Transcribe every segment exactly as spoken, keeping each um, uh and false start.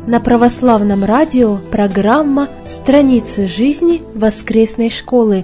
На православном радио программа «Страницы жизни воскресной школы».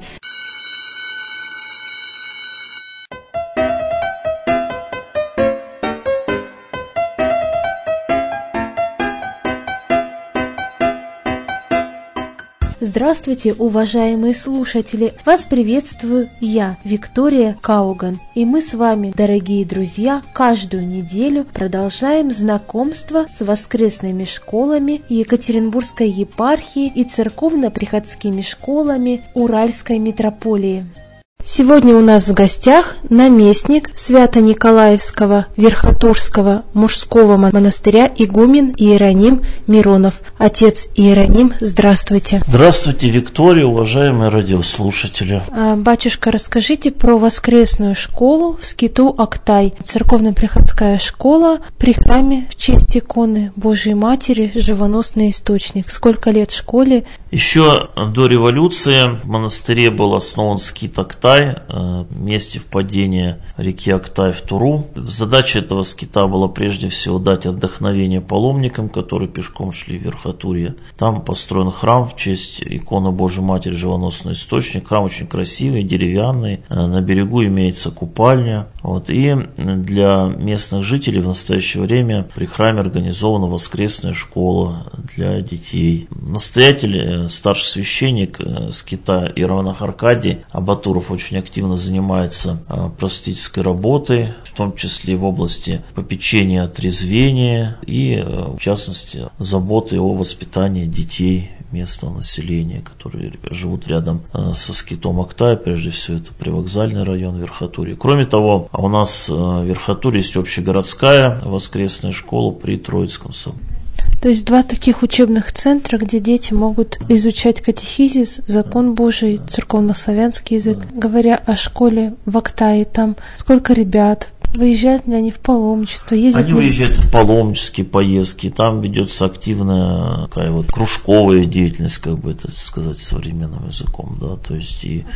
Здравствуйте, уважаемые слушатели! Вас приветствую я, Виктория Кауган. И мы с вами, дорогие друзья, каждую неделю продолжаем знакомство с воскресными школами Екатеринбургской епархии и церковно-приходскими школами Уральской митрополии. Сегодня у нас в гостях наместник Свято-Николаевского Верхотурского мужского монастыря игумен Иероним Миронов. Отец Иероним, здравствуйте. Здравствуйте, Виктория, уважаемые радиослушатели. Батюшка, расскажите про воскресную школу в Скиту Актай. Церковно-приходская школа при храме в честь иконы Божией Матери «Живоносный источник». Сколько лет школе? Еще до революции в монастыре был основан Скит Актай, в месте впадения реки Актай в Туру. Задача этого скита была прежде всего дать отдохновение паломникам, которые пешком шли в Верхотурье. Там построен храм в честь иконы Божией Матери «Живоносный источник». Храм очень красивый, деревянный. На берегу имеется купальня. Вот. И для местных жителей в настоящее время при храме организована воскресная школа для детей. Настоятель, старший священник скита иеромонах Аркадий Абатуров очень активно занимается просветительской работой, в том числе в области попечения, отрезвения и, в частности, заботы о воспитании детей местного населения, которые живут рядом со скитом Актай. Прежде всего, это привокзальный район Верхотурья. Кроме того, у нас в Верхотурье есть общегородская воскресная школа при Троицком соборе. То есть два таких учебных центра, где дети могут изучать катехизис, закон Божий, церковнославянский язык. Говоря о школе в Актае, там сколько ребят? Выезжают ли они в паломничество? Ездят они на... выезжают в паломнические поездки, там ведется активная такая вот кружковая деятельность, как бы это сказать современным языком, да, то есть и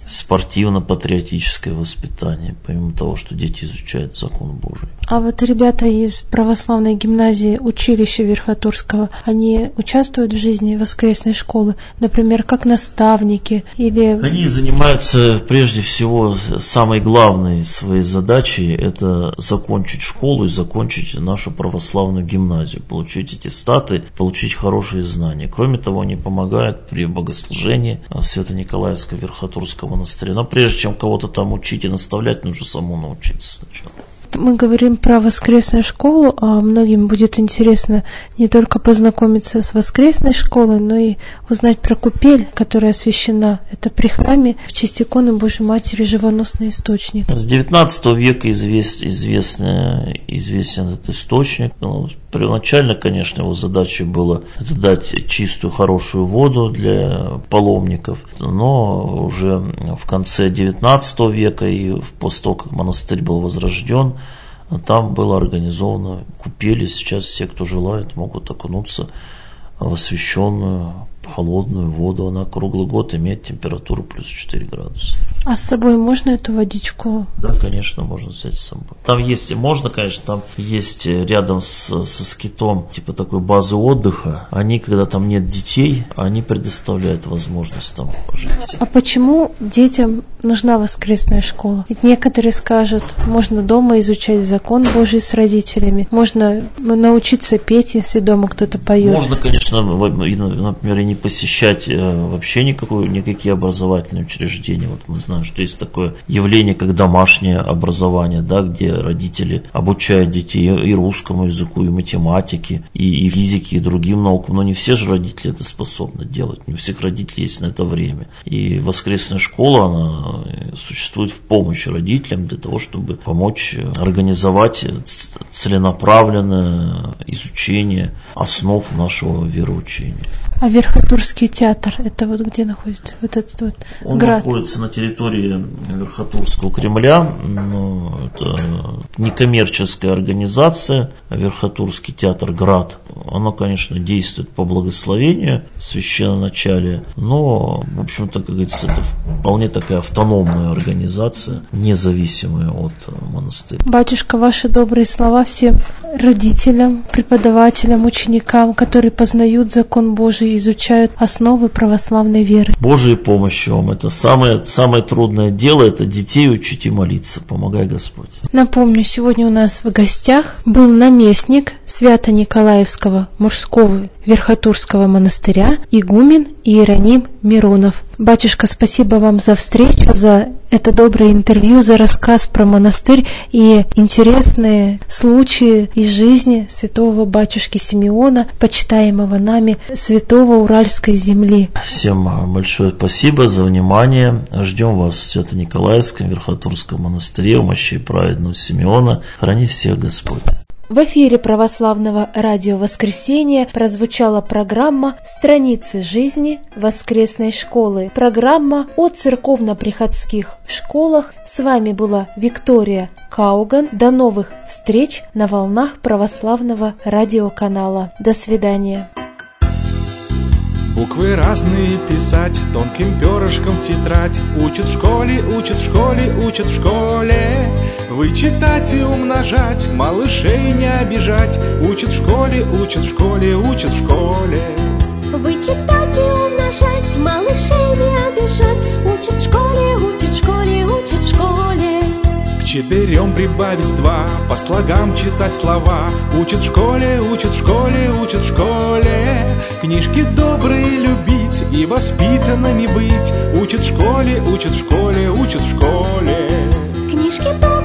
спортивно-патриотическое воспитание, помимо того, что дети изучают закон Божий. А вот ребята из православной гимназии, училища Верхотурского, они участвуют в жизни воскресной школы, например, как наставники или... Они занимаются прежде всего самой главной своей задачей – это закончить школу и закончить нашу православную гимназию, получить аттестаты, получить хорошие знания. Кроме того, они помогают при богослужении Свято-Николаевского Верхотурского монастыря. Но прежде чем кого-то там учить и наставлять, нужно самому научиться сначала. Мы говорим про воскресную школу, а многим будет интересно не только познакомиться с воскресной школой, но и узнать про купель, которая освящена. Это при храме в честь иконы Божией Матери «Живоносный источник». С девятнадцатого века извест, известный, известен этот источник. Ну, первоначально, конечно, его задачей было это дать чистую, хорошую воду для паломников, но уже в конце девятнадцатого века и после того, как монастырь был возрожден, там было организовано купели. Сейчас все, кто желает, могут окунуться в освященную холодную воду. Она круглый год имеет температуру плюс четыре градуса. А с собой можно эту водичку? Да, конечно, можно взять с собой. Там есть, можно, конечно, там есть рядом с, со скитом типа такой базы отдыха. Они, когда там нет детей, они предоставляют возможность там пожить. А почему детям нужна воскресная школа? Ведь некоторые скажут, можно дома изучать закон Божий с родителями, можно научиться петь, если дома кто-то поет. Можно, конечно, например, и не посещать вообще никакую, никакие образовательные учреждения. Вот мы знаем, что есть такое явление, как домашнее образование, да, где родители обучают детей и русскому языку, и математике, и, и физике, и другим наукам. Но не все же родители это способны делать, не у всех родителей есть на это время. И воскресная школа, она существует в помощь родителям для того, чтобы помочь организовать целенаправленное изучение основ нашего вероучения. А Верхотурский театр, это вот где находится? Вот этот вот Он град. находится на территории Верхотурского Кремля, но это некоммерческая организация, Верхотурский театр «Град». Оно, конечно, действует по благословению священноначалия, но, в общем-то, как говорится, это вполне такая автономная организация, независимая от монастыря. Батюшка, ваши добрые слова всем родителям, преподавателям, ученикам, которые познают закон Божий, изучают основы православной веры. Божьей помощи вам. Это самое, самое трудное дело, это детей учить и молиться. Помогай Господь. Напомню, сегодня у нас в гостях был наместник Свято-Николаевского мужского Верхотурского монастыря игумен Иероним Миронов. Батюшка, спасибо вам за встречу, за это доброе интервью, за рассказ про монастырь и интересные случаи из жизни святого батюшки Симеона, почитаемого нами святого Уральской земли. Всем большое спасибо за внимание. Ждем вас в Свято-Николаевском Верхотурском монастыре у мощей праведного Симеона. Храни всех Господь. В эфире православного радио «Воскресенье» прозвучала программа «Страницы жизни воскресной школы». Программа о церковно-приходских школах. С вами была Виктория Кауган. До новых встреч на волнах православного радиоканала. До свидания. Буквы разные писать, тонким перышком в тетрадь. Учат в школе, учат в школе, учат в школе. Вычитать и умножать, малышей не обижать. Учат в школе, учат в школе, учат в школе. Вычитать и умножать, малышей не обижать. Учат в школе, учат в школе, учат в школе. К четырем прибавить два, по слогам читать слова. Учат в школе, учат в школе, учат в школе. Книжки добрые любить и воспитанными быть. Учат в школе, учат в школе, учат в школе. Книжки добрые